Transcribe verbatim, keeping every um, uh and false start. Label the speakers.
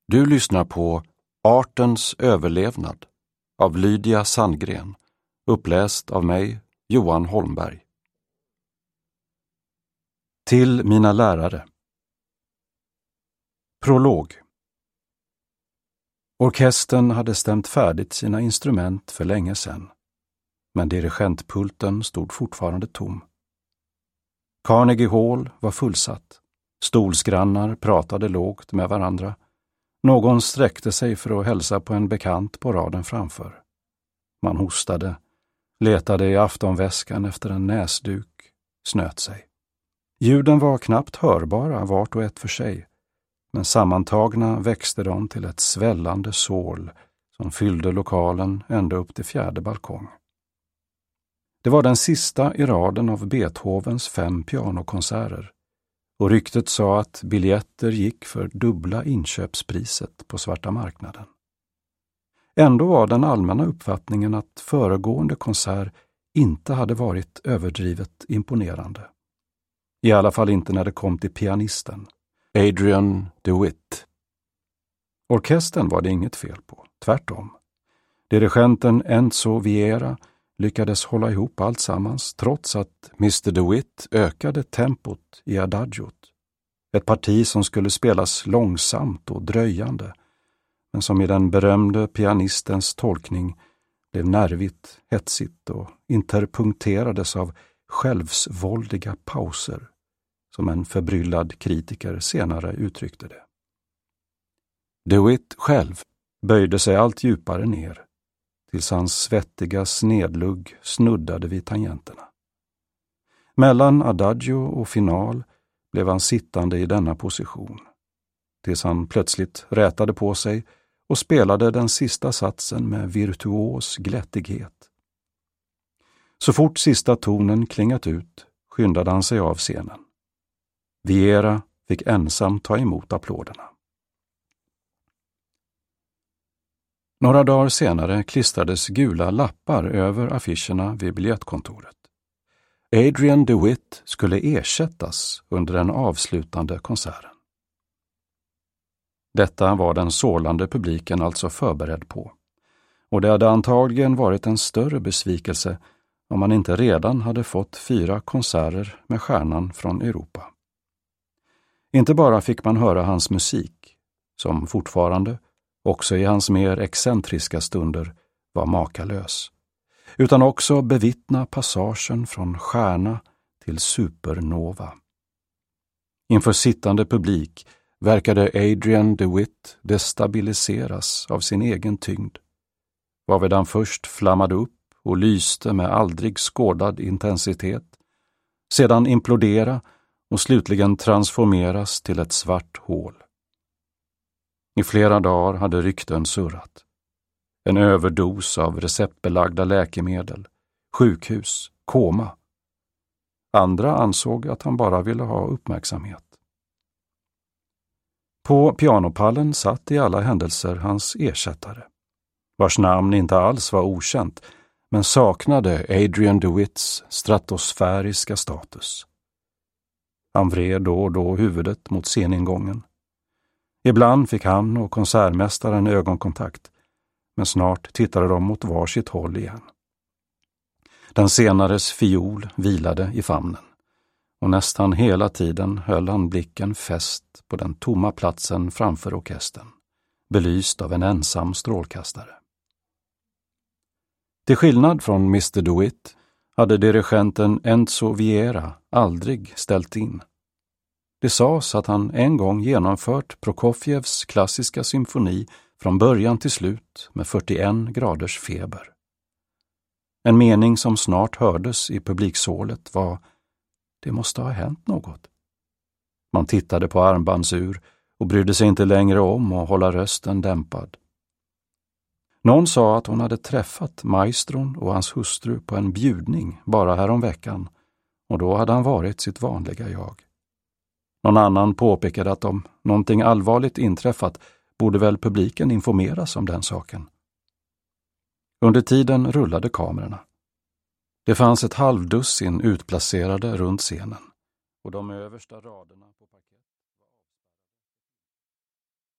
Speaker 1: Du lyssnar på Artens överlevnad av Lydia Sandgren, uppläst av mig, Johan Holmberg. Till mina lärare. Prolog. Orkestern hade stämt färdigt sina instrument för länge sedan, men dirigentpulten stod fortfarande tom. Carnegie Hall var fullsatt. Stolsgrannar pratade lågt med varandra. Någon sträckte sig för att hälsa på en bekant på raden framför. Man hostade, letade i aftonväskan efter en näsduk, snöt sig. Ljuden var knappt hörbara vart och ett för sig, men sammantagna växte de till ett svällande sål som fyllde lokalen ända upp till fjärde balkong. Det var den sista i raden av Beethovens fem pianokonserter, och ryktet sa att biljetter gick för dubbla inköpspriset på svarta marknaden. Ändå var den allmänna uppfattningen att föregående konsert inte hade varit överdrivet imponerande. I alla fall inte när det kom till pianisten, Adrian DeWitt. Orkestern var det inget fel på, tvärtom. Dirigenten Enzo Viera lyckades hålla ihop allt sammans trots att mister DeWitt ökade tempot i adagiot. Ett parti som skulle spelas långsamt och dröjande, men som i den berömde pianistens tolkning blev nervigt, hetsigt och interpunkterades av självsvåldiga pauser, som en förbryllad kritiker senare uttryckte det. DeWitt själv böjde sig allt djupare ner, tills hans svettiga snedlugg snuddade vid tangenterna. Mellan adagio och final blev han sittande i denna position, tills han plötsligt rätade på sig och spelade den sista satsen med virtuos glättighet. Så fort sista tonen klingat ut skyndade han sig av scenen. Viera fick ensam ta emot applåderna. Några dagar senare klistrades gula lappar över affischerna vid biljettkontoret. Adrian DeWitt skulle ersättas under den avslutande konserten. Detta var den sålande publiken alltså förberedd på, och det hade antagligen varit en större besvikelse om man inte redan hade fått fyra konserter med stjärnan från Europa. Inte bara fick man höra hans musik, som fortfarande, också i hans mer excentriska stunder, var makalös, utan också bevittna passagen från stjärna till supernova. Inför sittande publik verkade Adrian DeWitt destabiliseras av sin egen tyngd, varvid han först flammade upp och lyste med aldrig skådad intensitet, sedan implodera och slutligen transformeras till ett svart hål. I flera dagar hade rykten surrat. En överdos av receptbelagda läkemedel, sjukhus, koma. Andra ansåg att han bara ville ha uppmärksamhet. På pianopallen satt i alla händelser hans ersättare, vars namn inte alls var okänt, men saknade Adrian DeWitts stratosfäriska status. Han vred då och då huvudet mot sceningången. Ibland fick han och konsertmästaren ögonkontakt, men snart tittade de mot varsitt håll igen. Den senares fiol vilade i famnen, och nästan hela tiden höll han blicken fäst på den tomma platsen framför orkestern, belyst av en ensam strålkastare. Till skillnad från mister DeWitt hade dirigenten Enzo Viera aldrig ställt in. Det sades att han en gång genomfört Prokofjevs klassiska symfoni från början till slut med fyrtioen graders feber. En mening som snart hördes i publiksålet var: det måste ha hänt något. Man tittade på armbandsur och brydde sig inte längre om att hålla rösten dämpad. Någon sa att hon hade träffat maestron och hans hustru på en bjudning bara härom veckan, och då hade han varit sitt vanliga jag. Någon annan påpekade att om någonting allvarligt inträffat borde väl publiken informeras om den saken. Under tiden rullade kamerorna. Det fanns ett halvdussin utplacerade runt scenen, och de översta raderna på parkett